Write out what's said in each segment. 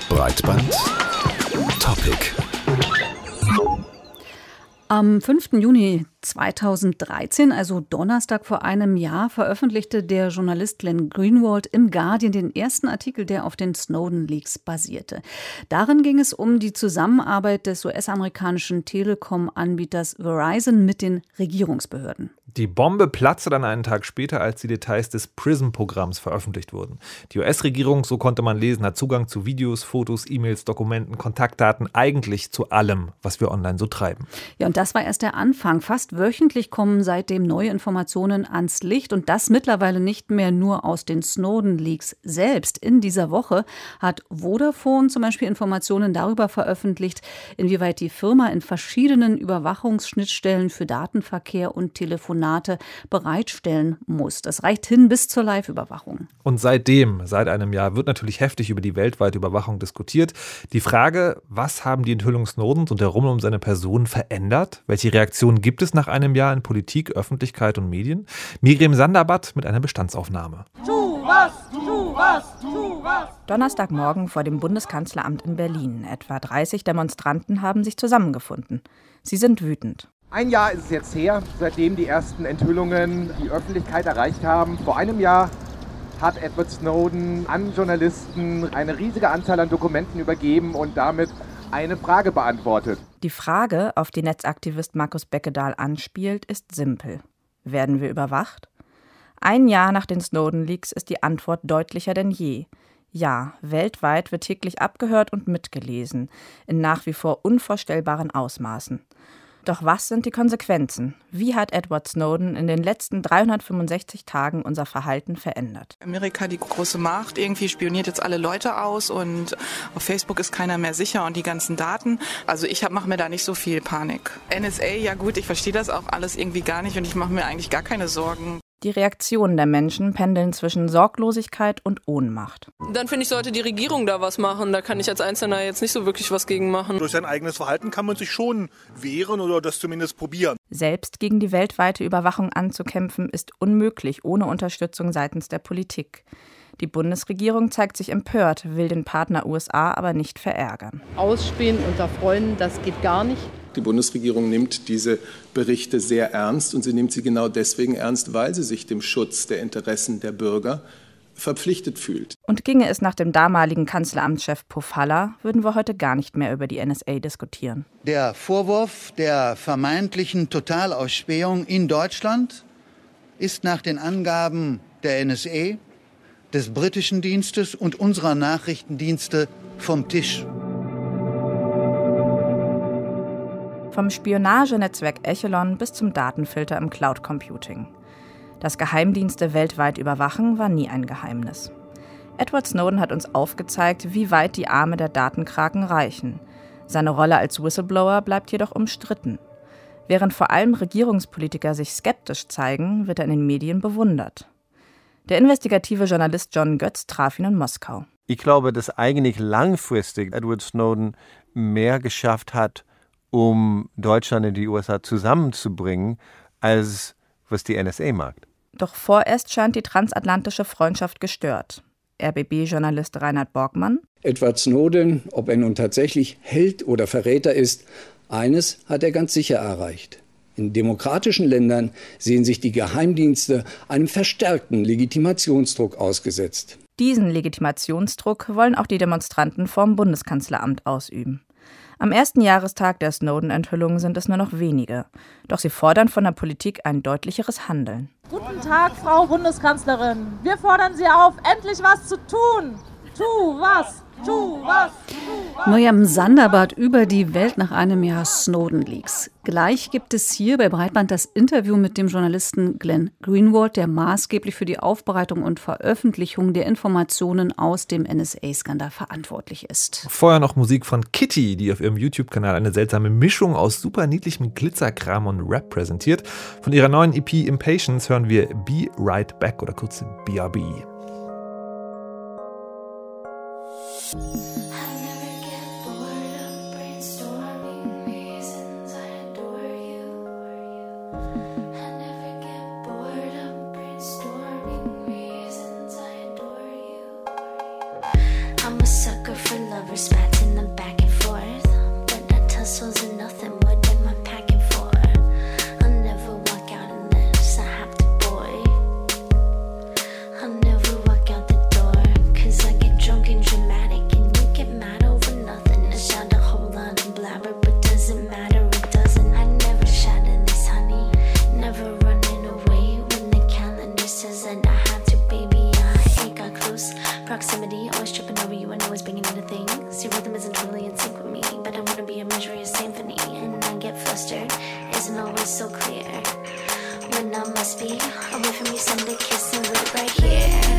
Breitband Topic. Am 5. Juni 2013, also Donnerstag vor einem Jahr, veröffentlichte der Journalist Glenn Greenwald im Guardian den ersten Artikel, der auf den Snowden-Leaks basierte. Darin ging es um die Zusammenarbeit des US-amerikanischen Telekom-Anbieters Verizon mit den Regierungsbehörden. Die Bombe platzte dann einen Tag später, als die Details des PRISM-Programms veröffentlicht wurden. Die US-Regierung, so konnte man lesen, hat Zugang zu Videos, Fotos, E-Mails, Dokumenten, Kontaktdaten, eigentlich zu allem, was wir online so treiben. Ja, und das war erst der Anfang. Fast wöchentlich kommen seitdem neue Informationen ans Licht und das mittlerweile nicht mehr nur aus den Snowden-Leaks selbst. In dieser Woche hat Vodafone zum Beispiel Informationen darüber veröffentlicht, inwieweit die Firma in verschiedenen Überwachungsschnittstellen für Datenverkehr und Telefonate bereitstellen muss. Das reicht hin bis zur Live-Überwachung. Und seit einem Jahr, wird natürlich heftig über die weltweite Überwachung diskutiert. Die Frage, was haben die Enthüllungen Snowdens und der Rummel um seine Person verändert? Welche Reaktionen gibt es nach einem Jahr in Politik, Öffentlichkeit und Medien? Miriam Sanderbat mit einer Bestandsaufnahme. Tu was, tu was, tu was. Donnerstagmorgen vor dem Bundeskanzleramt in Berlin. Etwa 30 Demonstranten haben sich zusammengefunden. Sie sind wütend. Ein Jahr ist es jetzt her, seitdem die ersten Enthüllungen die Öffentlichkeit erreicht haben. Vor einem Jahr hat Edward Snowden an Journalisten eine riesige Anzahl an Dokumenten übergeben und damit eine Frage beantwortet. Die Frage, auf die Netzaktivist Markus Beckedahl anspielt, ist simpel. Werden wir überwacht? Ein Jahr nach den Snowden-Leaks ist die Antwort deutlicher denn je. Ja, weltweit wird täglich abgehört und mitgelesen, in nach wie vor unvorstellbaren Ausmaßen. Doch was sind die Konsequenzen? Wie hat Edward Snowden in den letzten 365 Tagen unser Verhalten verändert? Amerika, die große Macht, irgendwie spioniert jetzt alle Leute aus und auf Facebook ist keiner mehr sicher und die ganzen Daten. Also ich mache mir da nicht so viel Panik. NSA, ja gut, ich verstehe das auch alles irgendwie gar nicht und ich mache mir eigentlich gar keine Sorgen. Die Reaktionen der Menschen pendeln zwischen Sorglosigkeit und Ohnmacht. Dann finde ich, sollte die Regierung da was machen. Da kann ich als Einzelner jetzt nicht so wirklich was gegen machen. Durch sein eigenes Verhalten kann man sich schon wehren oder das zumindest probieren. Selbst gegen die weltweite Überwachung anzukämpfen, ist unmöglich ohne Unterstützung seitens der Politik. Die Bundesregierung zeigt sich empört, will den Partner USA aber nicht verärgern. Ausspähen unter Freunden, das geht gar nicht. Die Bundesregierung nimmt diese Berichte sehr ernst und sie nimmt sie genau deswegen ernst, weil sie sich dem Schutz der Interessen der Bürger verpflichtet fühlt. Und ginge es nach dem damaligen Kanzleramtschef Pofalla, würden wir heute gar nicht mehr über die NSA diskutieren. Der Vorwurf der vermeintlichen Totalausspähung in Deutschland ist nach den Angaben der NSA, des britischen Dienstes und unserer Nachrichtendienste vom Tisch. Vom Spionagenetzwerk Echelon bis zum Datenfilter im Cloud Computing. Dass Geheimdienste weltweit überwachen, war nie ein Geheimnis. Edward Snowden hat uns aufgezeigt, wie weit die Arme der Datenkraken reichen. Seine Rolle als Whistleblower bleibt jedoch umstritten. Während vor allem Regierungspolitiker sich skeptisch zeigen, wird er in den Medien bewundert. Der investigative Journalist John Götz traf ihn in Moskau. Ich glaube, dass eigentlich langfristig Edward Snowden mehr geschafft hat, um Deutschland und die USA zusammenzubringen, als was die NSA mag. Doch vorerst scheint die transatlantische Freundschaft gestört. RBB-Journalist Reinhard Borgmann. Edward Snowden, ob er nun tatsächlich Held oder Verräter ist, eines hat er ganz sicher erreicht. In demokratischen Ländern sehen sich die Geheimdienste einem verstärkten Legitimationsdruck ausgesetzt. Diesen Legitimationsdruck wollen auch die Demonstranten vorm Bundeskanzleramt ausüben. Am ersten Jahrestag der Snowden-Enthüllungen sind es nur noch wenige. Doch sie fordern von der Politik ein deutlicheres Handeln. Guten Tag, Frau Bundeskanzlerin. Wir fordern Sie auf, endlich was zu tun. Tu was, tu was, tu was. Miriam Sanderbat über die Welt nach einem Jahr Snowden-Leaks. Gleich gibt es hier bei Breitband das Interview mit dem Journalisten Glenn Greenwald, der maßgeblich für die Aufbereitung und Veröffentlichung der Informationen aus dem NSA-Skandal verantwortlich ist. Vorher noch Musik von Kitty, die auf ihrem YouTube-Kanal eine seltsame Mischung aus super niedlichem Glitzerkram und Rap präsentiert. Von ihrer neuen EP Impatience hören wir Be Right Back oder kurz BRB. I'm a sucker for lovers things. Your rhythm isn't totally in sync with me, but I wanna be a measure of symphony, and I get flustered. Isn't always so clear. When I must be away from you, send a kiss and live right here.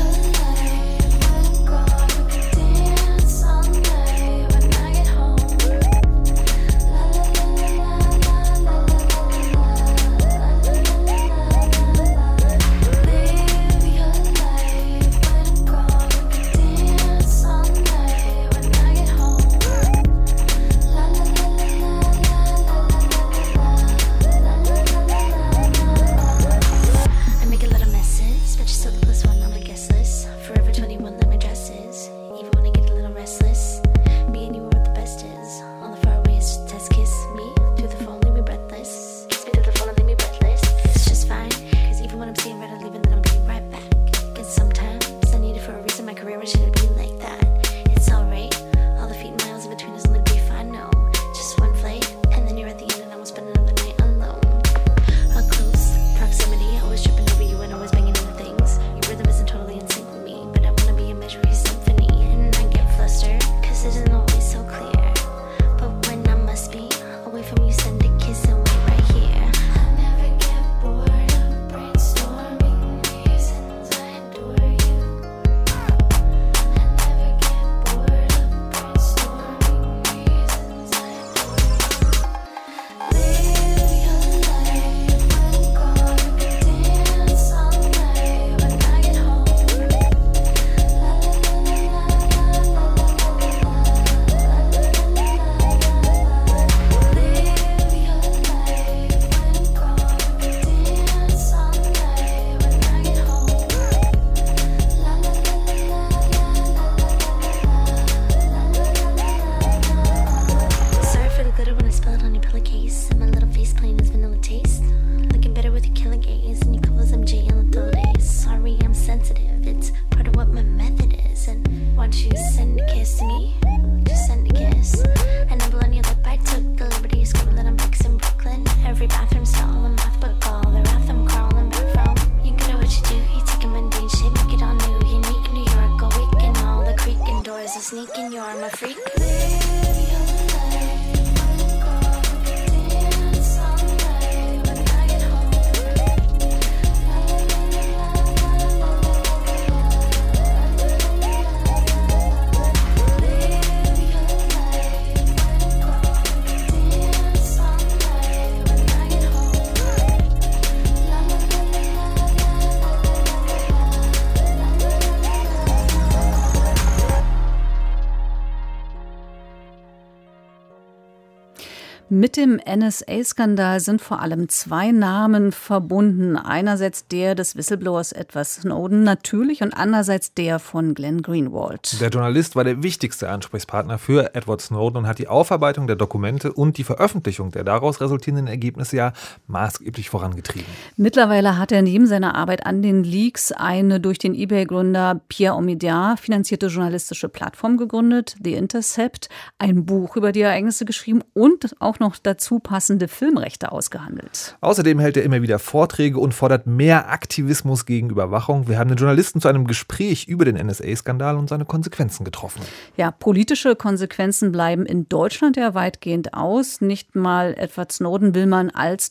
Mit dem NSA-Skandal sind vor allem zwei Namen verbunden. Einerseits der des Whistleblowers Edward Snowden natürlich und andererseits der von Glenn Greenwald. Der Journalist war der wichtigste Ansprechpartner für Edward Snowden und hat die Aufarbeitung der Dokumente und die Veröffentlichung der daraus resultierenden Ergebnisse ja maßgeblich vorangetrieben. Mittlerweile hat er neben seiner Arbeit an den Leaks eine durch den eBay-Gründer Pierre Omidyar finanzierte journalistische Plattform gegründet, The Intercept, ein Buch über die Ereignisse geschrieben und auch noch dazu passende Filmrechte ausgehandelt. Außerdem hält er immer wieder Vorträge und fordert mehr Aktivismus gegen Überwachung. Wir haben den Journalisten zu einem Gespräch über den NSA-Skandal und seine Konsequenzen getroffen. Ja, politische Konsequenzen bleiben in Deutschland ja weitgehend aus. Nicht mal Edward Snowden will man als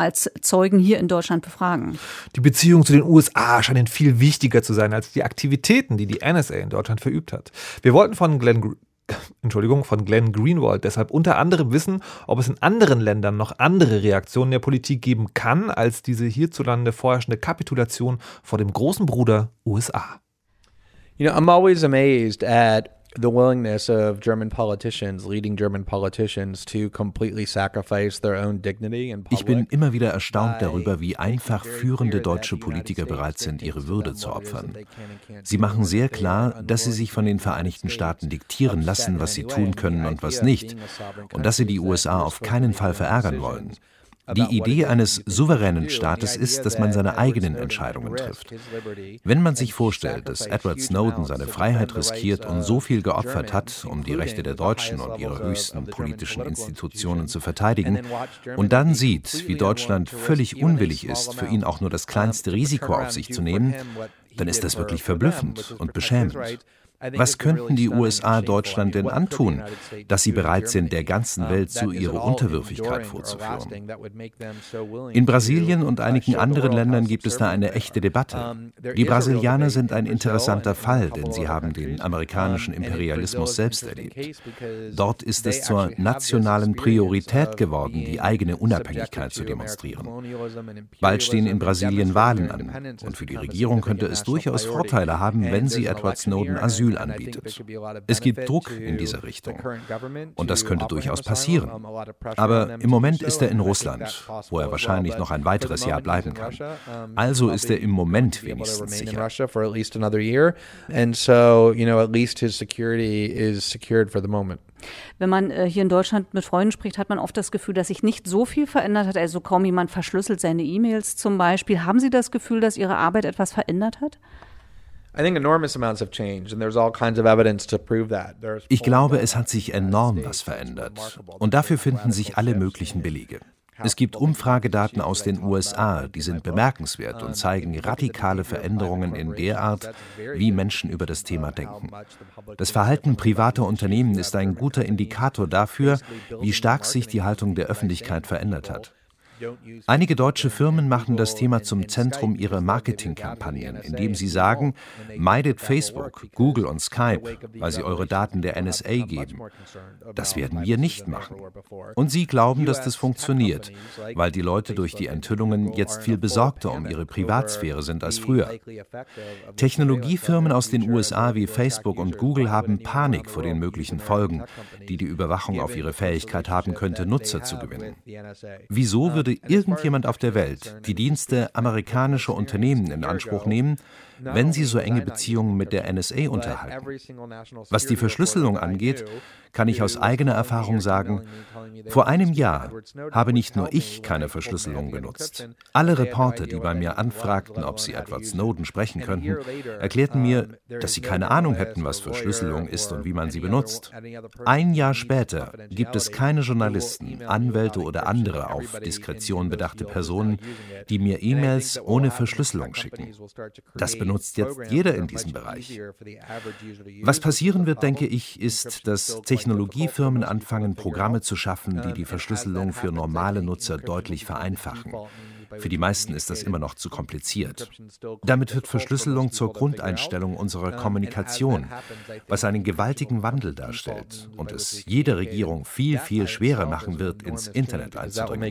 Zeugen hier in Deutschland befragen. Die Beziehungen zu den USA scheinen viel wichtiger zu sein als die Aktivitäten, die die NSA in Deutschland verübt hat. Wir wollten von Glenn Greenwald deshalb unter anderem wissen, ob es in anderen Ländern noch andere Reaktionen der Politik geben kann, als diese hierzulande vorherrschende Kapitulation vor dem großen Bruder USA. You know, I'm always amazed at the willingness of leading German politicians to completely sacrifice their own dignity in public. Ich bin immer wieder erstaunt darüber, wie einfach führende deutsche Politiker bereit sind, ihre Würde zu opfern. Sie machen sehr klar, dass sie sich von den Vereinigten Staaten diktieren lassen, was sie tun können und was nicht, und dass sie die USA auf keinen Fall verärgern wollen. Die Idee eines souveränen Staates ist, dass man seine eigenen Entscheidungen trifft. Wenn man sich vorstellt, dass Edward Snowden seine Freiheit riskiert und so viel geopfert hat, um die Rechte der Deutschen und ihre höchsten politischen Institutionen zu verteidigen, und dann sieht, wie Deutschland völlig unwillig ist, für ihn auch nur das kleinste Risiko auf sich zu nehmen, dann ist das wirklich verblüffend und beschämend. Was könnten die USA Deutschland denn antun, dass sie bereit sind, der ganzen Welt so ihre Unterwürfigkeit vorzuführen? In Brasilien und einigen anderen Ländern gibt es da eine echte Debatte. Die Brasilianer sind ein interessanter Fall, denn sie haben den amerikanischen Imperialismus selbst erlebt. Dort ist es zur nationalen Priorität geworden, die eigene Unabhängigkeit zu demonstrieren. Bald stehen in Brasilien Wahlen an und für die Regierung könnte es durchaus Vorteile haben, wenn sie Edward Snowden Asyl anbietet. Es gibt Druck in dieser Richtung und das könnte durchaus passieren. Aber im Moment ist er in Russland, wo er wahrscheinlich noch ein weiteres Jahr bleiben kann. Also ist er im Moment wenigstens sicher. Wenn man hier in Deutschland mit Freunden spricht, hat man oft das Gefühl, dass sich nicht so viel verändert hat. Also kaum jemand verschlüsselt seine E-Mails zum Beispiel. Haben Sie das Gefühl, dass Ihre Arbeit etwas verändert hat? Ich glaube, es hat sich enorm was verändert. Und dafür finden sich alle möglichen Belege. Es gibt Umfragedaten aus den USA, die sind bemerkenswert und zeigen radikale Veränderungen in der Art, wie Menschen über das Thema denken. Das Verhalten privater Unternehmen ist ein guter Indikator dafür, wie stark sich die Haltung der Öffentlichkeit verändert hat. Einige deutsche Firmen machen das Thema zum Zentrum ihrer Marketingkampagnen, indem sie sagen, meidet Facebook, Google und Skype, weil sie eure Daten der NSA geben. Das werden wir nicht machen. Und sie glauben, dass das funktioniert, weil die Leute durch die Enthüllungen jetzt viel besorgter um ihre Privatsphäre sind als früher. Technologiefirmen aus den USA wie Facebook und Google haben Panik vor den möglichen Folgen, die die Überwachung auf ihre Fähigkeit haben könnte, Nutzer zu gewinnen. Wieso würde irgendjemand auf der Welt die Dienste amerikanischer Unternehmen in Anspruch nehmen, wenn sie so enge Beziehungen mit der NSA unterhalten? Was die Verschlüsselung angeht, kann ich aus eigener Erfahrung sagen, vor einem Jahr habe nicht nur ich keine Verschlüsselung benutzt. Alle Reporter, die bei mir anfragten, ob sie Edward Snowden sprechen könnten, erklärten mir, dass sie keine Ahnung hätten, was Verschlüsselung ist und wie man sie benutzt. Ein Jahr später gibt es keine Journalisten, Anwälte oder andere auf Diskretion bedachte Personen, die mir E-Mails ohne Verschlüsselung schicken. Das benutzt jetzt jeder in diesem Bereich. Was passieren wird, denke ich, ist, dass Technologiefirmen anfangen, Programme zu schaffen, die die Verschlüsselung für normale Nutzer deutlich vereinfachen. Für die meisten ist das immer noch zu kompliziert. Damit wird Verschlüsselung zur Grundeinstellung unserer Kommunikation, was einen gewaltigen Wandel darstellt und es jeder Regierung viel, viel schwerer machen wird, ins Internet einzudringen.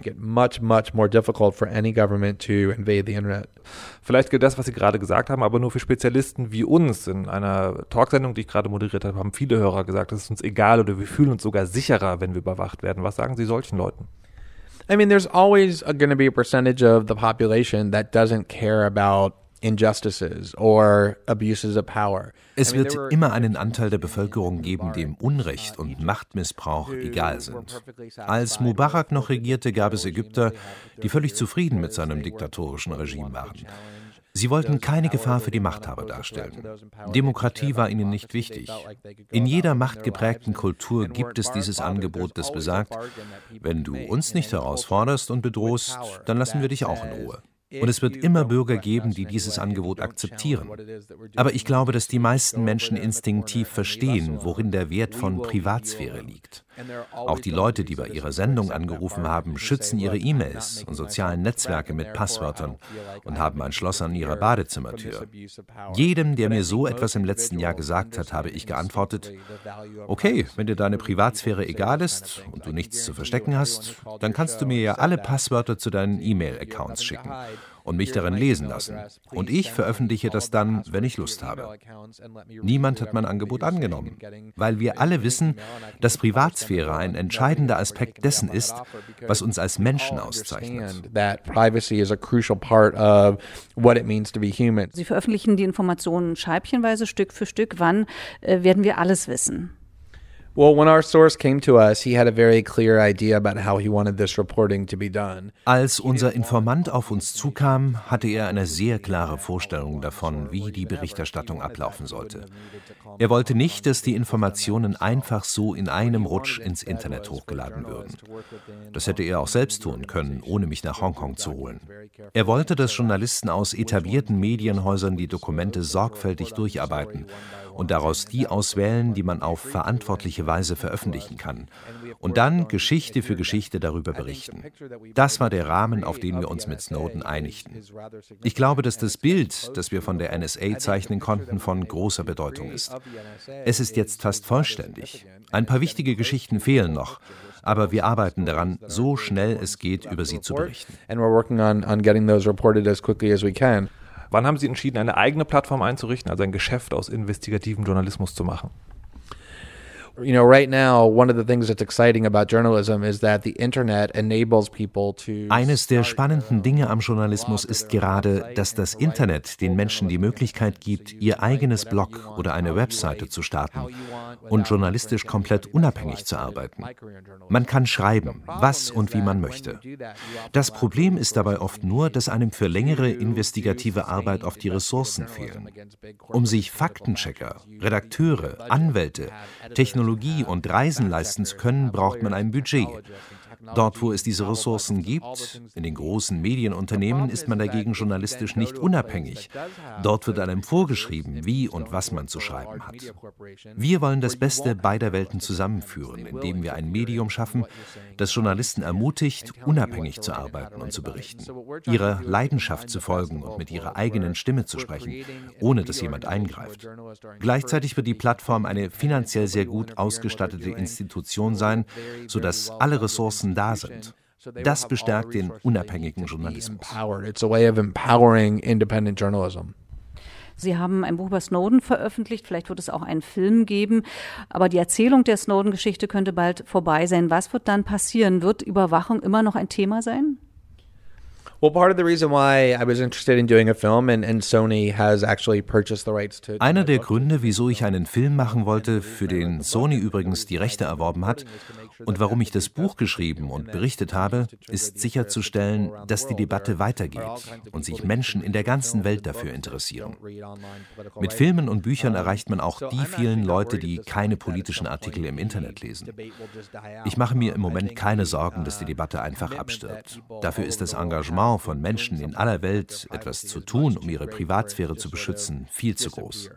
Vielleicht gilt das, was Sie gerade gesagt haben, aber nur für Spezialisten wie uns. In einer Talksendung, die ich gerade moderiert habe, haben viele Hörer gesagt, es ist uns egal oder wir fühlen uns sogar sicherer, wenn wir überwacht werden. Was sagen Sie solchen Leuten? I mean, there's always going to be a percentage of the population that doesn't care about injustices or abuses of power. Es wird immer einen Anteil der Bevölkerung geben, dem Unrecht und Machtmissbrauch egal sind. Als Mubarak noch regierte, gab es Ägypter, die völlig zufrieden mit seinem diktatorischen Regime waren. Sie wollten keine Gefahr für die Machthaber darstellen. Demokratie war ihnen nicht wichtig. In jeder machtgeprägten Kultur gibt es dieses Angebot, das besagt, wenn du uns nicht herausforderst und bedrohst, dann lassen wir dich auch in Ruhe. Und es wird immer Bürger geben, die dieses Angebot akzeptieren. Aber ich glaube, dass die meisten Menschen instinktiv verstehen, worin der Wert von Privatsphäre liegt. Auch die Leute, die bei ihrer Sendung angerufen haben, schützen ihre E-Mails und sozialen Netzwerke mit Passwörtern und haben ein Schloss an ihrer Badezimmertür. Jedem, der mir so etwas im letzten Jahr gesagt hat, habe ich geantwortet, okay, wenn dir deine Privatsphäre egal ist und du nichts zu verstecken hast, dann kannst du mir ja alle Passwörter zu deinen E-Mail-Accounts schicken und mich darin lesen lassen. Und ich veröffentliche das dann, wenn ich Lust habe. Niemand hat mein Angebot angenommen, weil wir alle wissen, dass Privatsphäre ein entscheidender Aspekt dessen ist, was uns als Menschen auszeichnet. Sie veröffentlichen die Informationen scheibchenweise, Stück für Stück. Wann werden wir alles wissen? Well, when our source came to us, he had a very clear idea about how he wanted this reporting to be done. Als unser Informant auf uns zukam, hatte er eine sehr klare Vorstellung davon, wie die Berichterstattung ablaufen sollte. Er wollte nicht, dass die Informationen einfach so in einem Rutsch ins Internet hochgeladen würden. Das hätte er auch selbst tun können, ohne mich nach Hongkong zu holen. Er wollte, dass Journalisten aus etablierten Medienhäusern die Dokumente sorgfältig durcharbeiten und daraus die auswählen, die man auf verantwortliche Weise veröffentlichen kann und dann Geschichte für Geschichte darüber berichten. Das war der Rahmen, auf den wir uns mit Snowden einigten. Ich glaube, dass das Bild, das wir von der NSA zeichnen konnten, von großer Bedeutung ist. Es ist jetzt fast vollständig. Ein paar wichtige Geschichten fehlen noch, aber wir arbeiten daran, so schnell es geht, über sie zu berichten. And we're working on getting those reported as quickly as we can. Wann haben Sie entschieden, eine eigene Plattform einzurichten, also ein Geschäft aus investigativem Journalismus zu machen? You know, right now, one of the things that's exciting about journalism is that the internet enables people to. Eines der spannenden Dinge am Journalismus ist gerade, dass das Internet den Menschen die Möglichkeit gibt, ihr eigenes Blog oder eine Webseite zu starten und journalistisch komplett unabhängig zu arbeiten. Man kann schreiben, was und wie man möchte. Das Problem ist dabei oft nur, dass einem für längere investigative Arbeit oft die Ressourcen fehlen. Um sich Faktenchecker, Redakteure, Anwälte, Technologie und Reisen leisten zu können, braucht man ein Budget. Dort, wo es diese Ressourcen gibt, in den großen Medienunternehmen, ist man dagegen journalistisch nicht unabhängig. Dort wird einem vorgeschrieben, wie und was man zu schreiben hat. Wir wollen das Beste beider Welten zusammenführen, indem wir ein Medium schaffen, das Journalisten ermutigt, unabhängig zu arbeiten und zu berichten, ihrer Leidenschaft zu folgen und mit ihrer eigenen Stimme zu sprechen, ohne dass jemand eingreift. Gleichzeitig wird die Plattform eine finanziell sehr gut ausgestattete Institution sein, sodass alle Ressourcen da sind. Das bestärkt den unabhängigen Journalismus. It's a way of empowering independent journalism. Sie haben ein Buch über Snowden veröffentlicht, vielleicht wird es auch einen Film geben, aber die Erzählung der Snowden-Geschichte könnte bald vorbei sein. Was wird dann passieren? Wird Überwachung immer noch ein Thema sein? Well, part of the reason why I was interested in doing a film and Sony has actually purchased the rights to. Einer der Gründe, wieso ich einen Film machen wollte, für den Sony übrigens die Rechte erworben hat und warum ich das Buch geschrieben und berichtet habe, ist sicherzustellen, dass die Debatte weitergeht und sich Menschen in der ganzen Welt dafür interessieren. Mit Filmen und Büchern erreicht man auch die vielen Leute, die keine politischen Artikel im Internet lesen. Ich mache mir im Moment keine Sorgen, dass die Debatte einfach abstirbt. Dafür ist das Engagement von Menschen in aller Welt, etwas zu tun, um ihre Privatsphäre zu beschützen, viel zu groß.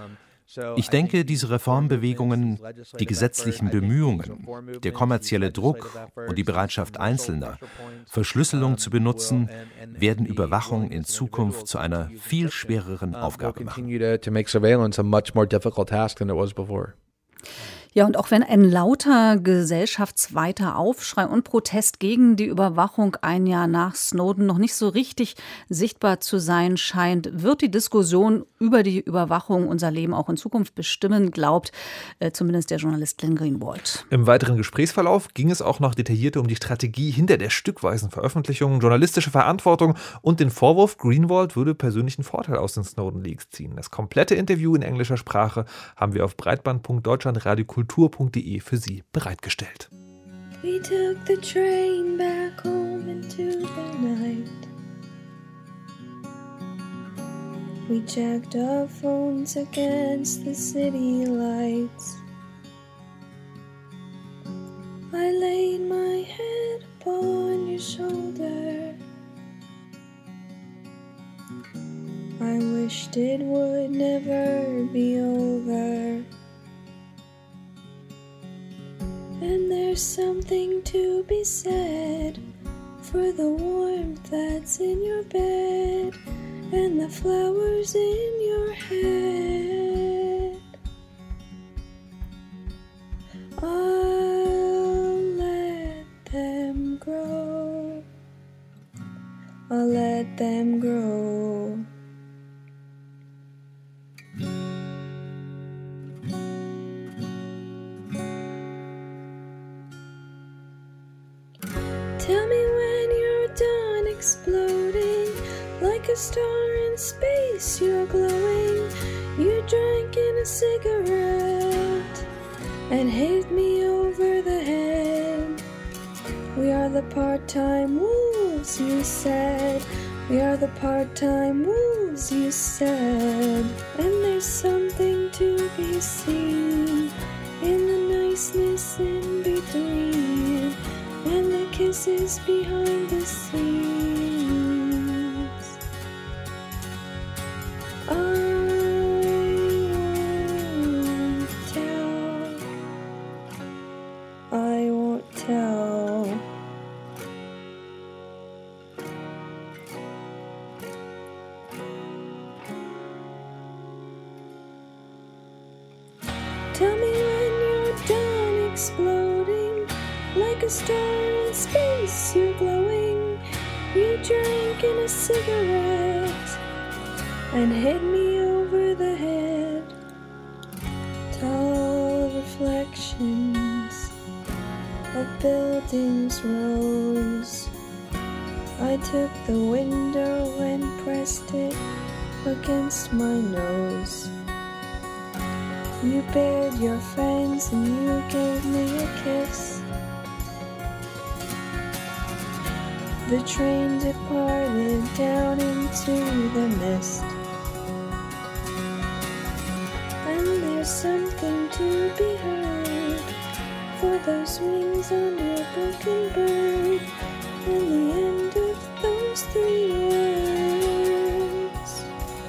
Ich denke, diese Reformbewegungen, die gesetzlichen Bemühungen, der kommerzielle Druck und die Bereitschaft Einzelner, Verschlüsselung zu benutzen, werden Überwachung in Zukunft zu einer viel schwereren Aufgabe machen. Ja, und auch wenn ein lauter gesellschaftsweiter Aufschrei und Protest gegen die Überwachung ein Jahr nach Snowden noch nicht so richtig sichtbar zu sein scheint, wird die Diskussion über die Überwachung unser Leben auch in Zukunft bestimmen, glaubt zumindest der Journalist Glenn Greenwald. Im weiteren Gesprächsverlauf ging es auch noch detaillierter um die Strategie hinter der stückweisen Veröffentlichung, journalistische Verantwortung und den Vorwurf, Greenwald würde persönlichen Vorteil aus den Snowden-Leaks ziehen. Das komplette Interview in englischer Sprache haben wir auf breitband.deutschlandradiokultur.de für Sie bereitgestellt. We took the train back home into the night. We checked our phones against the city lights. I laid my head upon your shoulder. I wished it would never be over. And there's something to be said for the warmth that's in your bed and the flowers in your head. I'll let them grow. I'll let them grow. Tell me when you're done exploding, like a star in space you're glowing. You drank in a cigarette, and hit me over the head. We are the part-time wolves, you said. We are the part-time wolves, you said. And there's something to be seen in the niceness in between and the kisses behind the scenes. I won't tell. Tell me when you're done exploding, like a star in space you're glowing. You drank in a cigarette and hit me over the head. Tall reflections of buildings rose. I took the window and pressed it against my nose. You bared your fangs and you gave me a kiss. The train departed down into the mist. And there's something to be heard for those wings on your broken bird. And the end of those 3 words.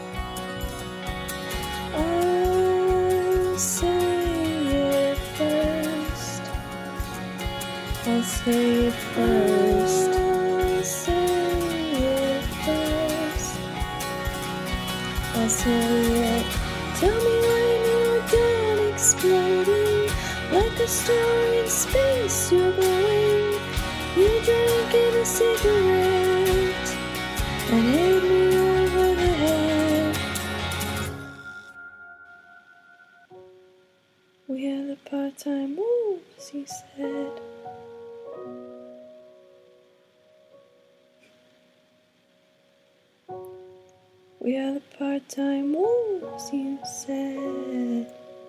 I'll say it first. I'll say it first. I'll say it first. I'll say it. Tell me when you're done exploding, like a star in space you're glowing. You drank in a cigarette and hit me over the head. We are the part-time wolves, he said. We are the part-time wolves, you said.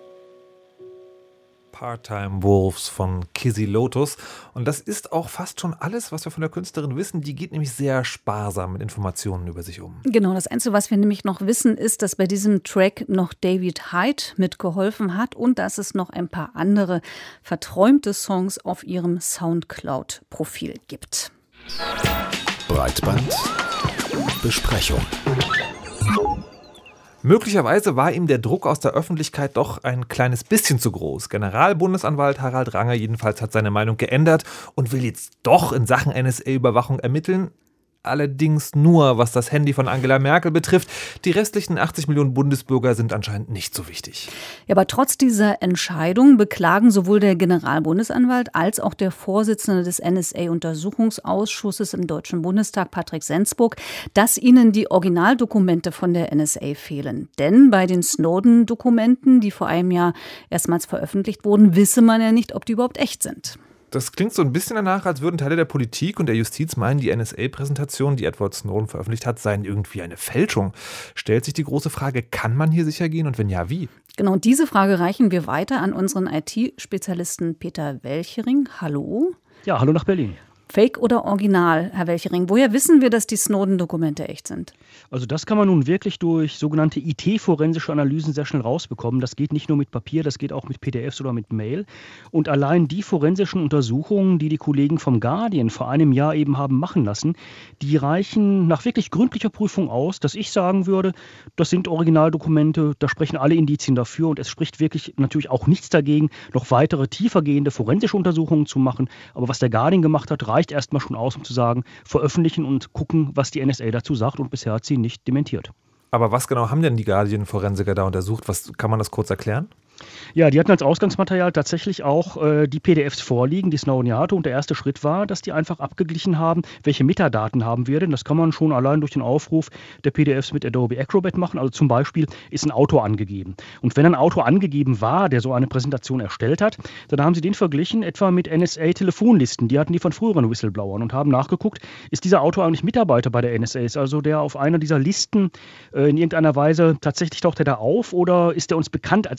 Part-Time Wolves von Kizzy Lotus. Und das ist auch fast schon alles, was wir von der Künstlerin wissen. Die geht nämlich sehr sparsam mit Informationen über sich um. Genau, das Einzige, was wir nämlich noch wissen, ist, dass bei diesem Track noch David Hyde mitgeholfen hat und dass es noch ein paar andere verträumte Songs auf ihrem Soundcloud-Profil gibt. Breitbandbesprechung. Möglicherweise war ihm der Druck aus der Öffentlichkeit doch ein kleines bisschen zu groß. Generalbundesanwalt Harald Range jedenfalls hat seine Meinung geändert und will jetzt doch in Sachen NSA-Überwachung ermitteln. Allerdings nur, was das Handy von Angela Merkel betrifft. Die restlichen 80 Millionen Bundesbürger sind anscheinend nicht so wichtig. Ja, aber trotz dieser Entscheidung beklagen sowohl der Generalbundesanwalt als auch der Vorsitzende des NSA-Untersuchungsausschusses im Deutschen Bundestag, Patrick Sensburg, dass ihnen die Originaldokumente von der NSA fehlen. Denn bei den Snowden-Dokumenten, die vor einem Jahr erstmals veröffentlicht wurden, wisse man ja nicht, ob die überhaupt echt sind. Das klingt so ein bisschen danach, als würden Teile der Politik und der Justiz meinen, die NSA-Präsentation, die Edward Snowden veröffentlicht hat, seien irgendwie eine Fälschung. Stellt sich die große Frage, kann man hier sicher gehen und wenn ja, wie? Genau, diese Frage reichen wir weiter an unseren IT-Spezialisten Peter Welchering. Hallo. Ja, hallo nach Berlin. Fake oder Original, Herr Welchering? Woher wissen wir, dass die Snowden-Dokumente echt sind? Also das kann man nun wirklich durch sogenannte IT-forensische Analysen sehr schnell rausbekommen. Das geht nicht nur mit Papier, das geht auch mit PDFs oder mit Mail. Und allein die forensischen Untersuchungen, die die Kollegen vom Guardian vor einem Jahr eben haben machen lassen, die reichen nach wirklich gründlicher Prüfung aus, dass ich sagen würde, das sind Originaldokumente, da sprechen alle Indizien dafür und es spricht wirklich natürlich auch nichts dagegen, noch weitere tiefergehende forensische Untersuchungen zu machen. Aber was der Guardian gemacht hat, reicht erstmal schon aus, um zu sagen, veröffentlichen und gucken, was die NSA dazu sagt und bisher hat sie nicht dementiert. Aber was genau haben denn die Guardian-Forensiker da untersucht? Kann man das kurz erklären? Ja, die hatten als Ausgangsmaterial tatsächlich auch die PDFs vorliegen, die Snowden ja hatte. Und der erste Schritt war, dass die einfach abgeglichen haben, welche Metadaten haben wir denn. Das kann man schon allein durch den Aufruf der PDFs mit Adobe Acrobat machen. Also zum Beispiel ist ein Autor angegeben. Und wenn ein Autor angegeben war, der so eine Präsentation erstellt hat, dann haben sie den verglichen etwa mit NSA-Telefonlisten. Die hatten die von früheren Whistleblowern und haben nachgeguckt, ist dieser Autor eigentlich Mitarbeiter bei der NSA? Ist also der auf einer dieser Listen in irgendeiner Weise, tatsächlich taucht er da auf oder ist er uns bekannt als NSA-Mitarbeiter?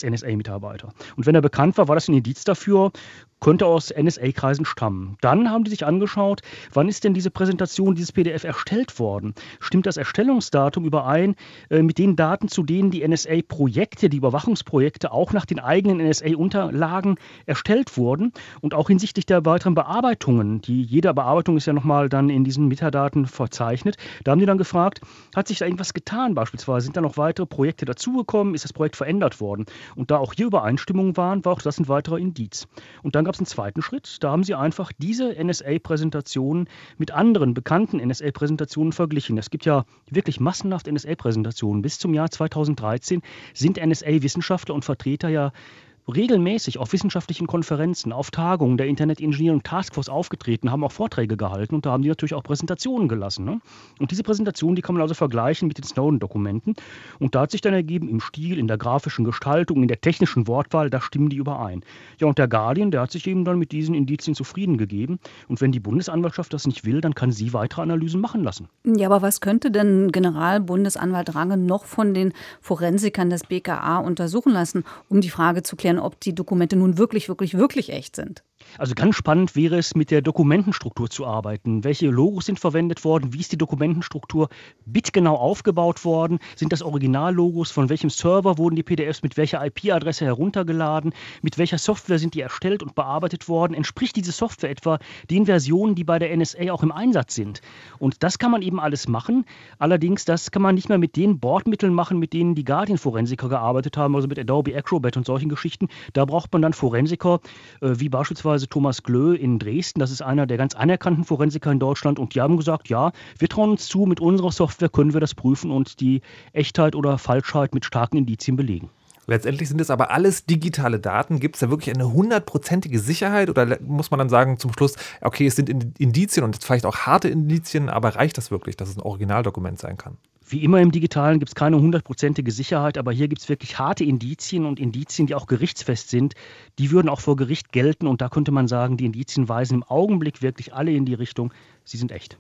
NSA-Mitarbeiter. Und wenn er bekannt war, war das ein Indiz dafür, könnte aus NSA-Kreisen stammen. Dann haben die sich angeschaut, wann ist denn diese Präsentation, dieses PDF erstellt worden? Stimmt das Erstellungsdatum überein mit den Daten, zu denen die NSA-Projekte, die Überwachungsprojekte auch nach den eigenen NSA-Unterlagen erstellt wurden? Und auch hinsichtlich der weiteren Bearbeitungen, jede Bearbeitung ist ja nochmal dann in diesen Metadaten verzeichnet. Da haben die dann gefragt, hat sich da irgendwas getan beispielsweise? Sind da noch weitere Projekte dazugekommen? Ist das Projekt verändert worden? Und da auch hier Übereinstimmungen waren, war auch das ein weiterer Indiz. Und dann gab es einen zweiten Schritt. Da haben sie einfach diese NSA-Präsentationen mit anderen bekannten NSA-Präsentationen verglichen. Es gibt ja wirklich massenhaft NSA-Präsentationen. Bis zum Jahr 2013 sind NSA-Wissenschaftler und Vertreter ja regelmäßig auf wissenschaftlichen Konferenzen, auf Tagungen der Internet Engineering Taskforce aufgetreten, haben auch Vorträge gehalten und da haben die natürlich auch Präsentationen gelassen. Ne? Und diese Präsentationen, die kann man also vergleichen mit den Snowden-Dokumenten. Und da hat sich dann ergeben, im Stil, in der grafischen Gestaltung, in der technischen Wortwahl, da stimmen die überein. Ja, und der Guardian, der hat sich eben dann mit diesen Indizien zufrieden gegeben. Und wenn die Bundesanwaltschaft das nicht will, dann kann sie weitere Analysen machen lassen. Ja, aber was könnte denn Generalbundesanwalt Range noch von den Forensikern des BKA untersuchen lassen, um die Frage zu klären, ob die Dokumente nun wirklich echt sind? Also ganz spannend wäre es, mit der Dokumentenstruktur zu arbeiten. Welche Logos sind verwendet worden? Wie ist die Dokumentenstruktur bitgenau aufgebaut worden? Sind das Originallogos? Von welchem Server wurden die PDFs mit welcher IP-Adresse heruntergeladen? Mit welcher Software sind die erstellt und bearbeitet worden? Entspricht diese Software etwa den Versionen, die bei der NSA auch im Einsatz sind? Und das kann man eben alles machen. Allerdings, das kann man nicht mehr mit den Bordmitteln machen, mit denen die Guardian-Forensiker gearbeitet haben, also mit Adobe Acrobat und solchen Geschichten. Da braucht man dann Forensiker, wie beispielsweise Thomas Glö in Dresden. Das ist einer der ganz anerkannten Forensiker in Deutschland. Und die haben gesagt, ja, wir trauen uns zu, mit unserer Software können wir das prüfen und die Echtheit oder Falschheit mit starken Indizien belegen. Letztendlich sind es aber alles digitale Daten. Gibt es da wirklich eine 100%ige Sicherheit oder muss man dann sagen zum Schluss, okay, es sind Indizien und vielleicht auch harte Indizien, aber reicht das wirklich, dass es ein Originaldokument sein kann? Wie immer im Digitalen gibt es keine 100%ige Sicherheit, aber hier gibt es wirklich harte Indizien und Indizien, die auch gerichtsfest sind. Die würden auch vor Gericht gelten und da könnte man sagen, die Indizien weisen im Augenblick wirklich alle in die Richtung, sie sind echt.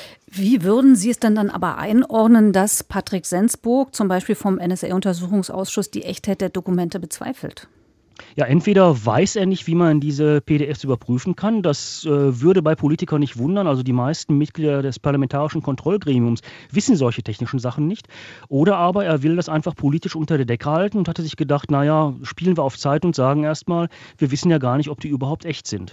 Wie würden Sie es dann aber einordnen, dass Patrick Sensburg zum Beispiel vom NSA-Untersuchungsausschuss die Echtheit der Dokumente bezweifelt? Ja, entweder weiß er nicht, wie man diese PDFs überprüfen kann. Das würde bei Politikern nicht wundern. Also die meisten Mitglieder des Parlamentarischen Kontrollgremiums wissen solche technischen Sachen nicht. Oder aber er will das einfach politisch unter der Decke halten und hatte sich gedacht, naja, spielen wir auf Zeit und sagen erstmal, wir wissen ja gar nicht, ob die überhaupt echt sind.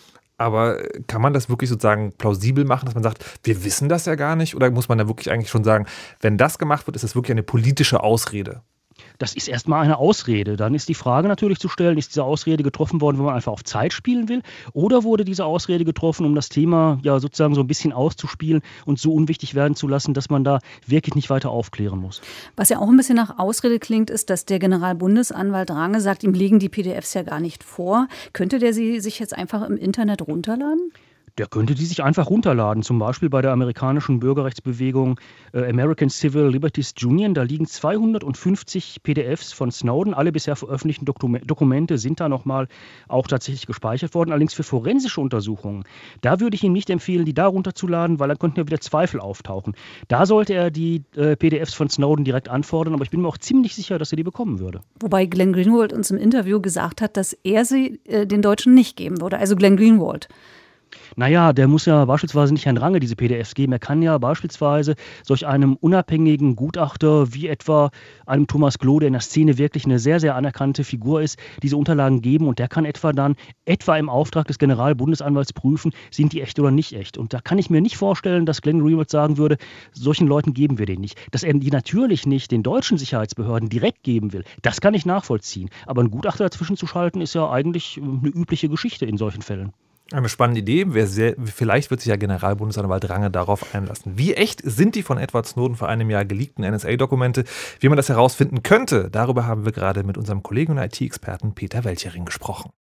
Aber kann man das wirklich sozusagen plausibel machen, dass man sagt, wir wissen das ja gar nicht? Oder muss man da wirklich eigentlich schon sagen, wenn das gemacht wird, ist das wirklich eine politische Ausrede? Das ist erstmal eine Ausrede. Dann ist die Frage natürlich zu stellen, ist diese Ausrede getroffen worden, wenn man einfach auf Zeit spielen will? Oder wurde diese Ausrede getroffen, um das Thema ja sozusagen so ein bisschen auszuspielen und so unwichtig werden zu lassen, dass man da wirklich nicht weiter aufklären muss? Was ja auch ein bisschen nach Ausrede klingt, ist, dass der Generalbundesanwalt Range sagt, ihm liegen die PDFs ja gar nicht vor. Könnte der sie sich jetzt einfach im Internet runterladen? Der könnte die sich einfach runterladen, zum Beispiel bei der amerikanischen Bürgerrechtsbewegung American Civil Liberties Union. Da liegen 250 PDFs von Snowden. Alle bisher veröffentlichten Dokumente sind da nochmal auch tatsächlich gespeichert worden. Allerdings für forensische Untersuchungen, da würde ich ihm nicht empfehlen, die da runterzuladen, weil dann könnten ja wieder Zweifel auftauchen. Da sollte er die PDFs von Snowden direkt anfordern, aber ich bin mir auch ziemlich sicher, dass er die bekommen würde. Wobei Glenn Greenwald uns im Interview gesagt hat, dass er sie den Deutschen nicht geben würde, also Glenn Greenwald. Naja, der muss ja beispielsweise nicht Herrn Range diese PDFs geben. Er kann ja beispielsweise solch einem unabhängigen Gutachter wie etwa einem Thomas Gloh, der in der Szene wirklich eine sehr, sehr anerkannte Figur ist, diese Unterlagen geben und der kann etwa im Auftrag des Generalbundesanwalts prüfen, sind die echt oder nicht echt. Und da kann ich mir nicht vorstellen, dass Glenn Greenwald sagen würde, solchen Leuten geben wir den nicht. Dass er die natürlich nicht den deutschen Sicherheitsbehörden direkt geben will, das kann ich nachvollziehen. Aber einen Gutachter dazwischen zu schalten, ist ja eigentlich eine übliche Geschichte in solchen Fällen. Eine spannende Idee. Vielleicht wird sich ja Generalbundesanwalt Range darauf einlassen. Wie echt sind die von Edward Snowden vor einem Jahr geleakten NSA-Dokumente? Wie man das herausfinden könnte, darüber haben wir gerade mit unserem Kollegen und IT-Experten Peter Welchering gesprochen.